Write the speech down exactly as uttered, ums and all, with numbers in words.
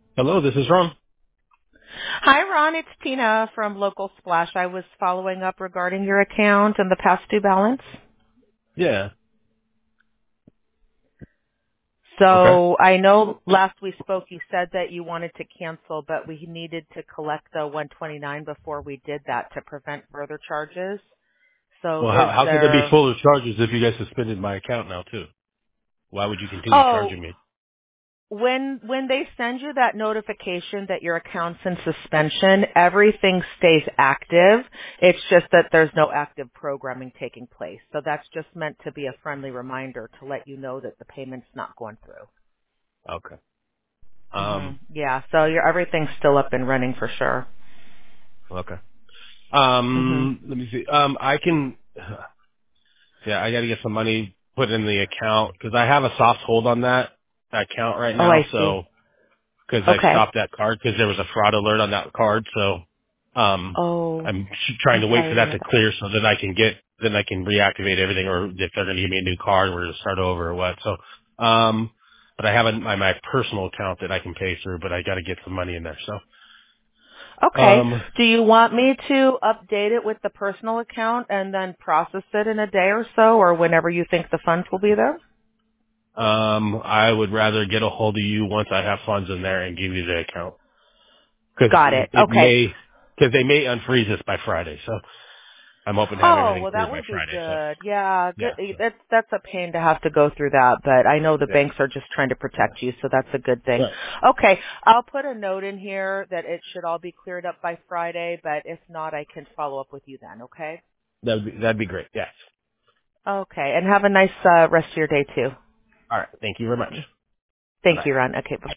Hello, this is Ron. Hi, Ron. It's Tina from Local Splash. I was following up regarding your account and the past due balance. Yeah. Okay. So I know last we spoke you said that you wanted to cancel, but we needed to collect the one twenty-nine before we did that to prevent further charges. So Well, how, is how could there be there... fuller charges if you guys suspended my account now too? Why would you continue Oh, charging me? When when they send you that notification that your account's in suspension, everything stays active. It's just that there's no active programming taking place. So that's just meant to be a friendly reminder to let you know that the payment's not going through. Okay. hmm Um. Yeah, so your everything's still up and running for sure. Okay. hmm Um. Let me see. Um. I can. Yeah, I got to get some money put in the account because I have a soft hold on that account right Oh, now. I see. So because I Okay. stopped that card because there was a fraud alert on that card. So um, Oh, I'm trying I'm to wait for sorry to that hear to that. clear so that I can get then I can reactivate everything, or if they're going to give me a new card, we're going to start over or what. So, um, but I have a, my my personal account that I can pay through, but I got to get some money in there. So, Okay. um, Do you want me to update it with the personal account and then process it in a day or so or whenever you think the funds will be there? um, I would rather get a hold of you once I have funds in there and give you the account because Got it, it. it Okay. may because they may unfreeze this by Friday. So I'm hoping to have Oh, everything well, that cleared by would be Friday. So good. Yeah, good. yeah, so That's that's a pain to have to go through that, but I know the yeah, banks are just trying to protect you, so that's a good thing. right. Okay, I'll put a note in here that it should all be cleared up by Friday, but if not, I can follow up with you then. Okay. That'd be that'd be great. Yes. Okay, and have a nice uh, rest of your day too. All right. Thank you very much. Thank Bye. you, Ron. Okay, bye.